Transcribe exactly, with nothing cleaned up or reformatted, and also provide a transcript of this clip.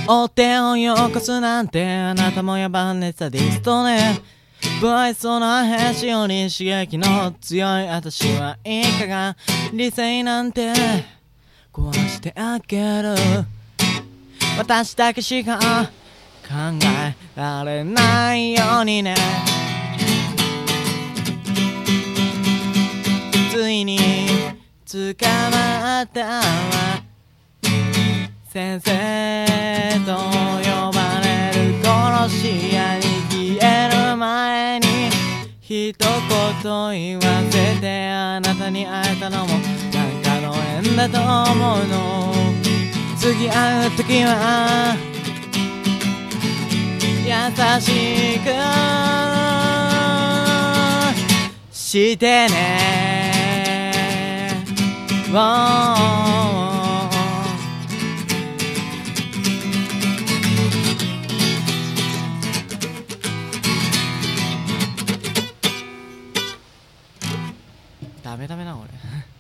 お手をよこすなんてあなたも野蛮ねサディストね。不愛想な返しより刺激の強い私はいかが理性なんて壊してあげる。私だけしか考えられないようにね。ついに捕まったわ。先生と呼ばれる殺し屋に消える前に一言言わせて、あなたに会えたのもなんかの縁だと思うの。次会う時は優しくしてね。ウォーダメダメな俺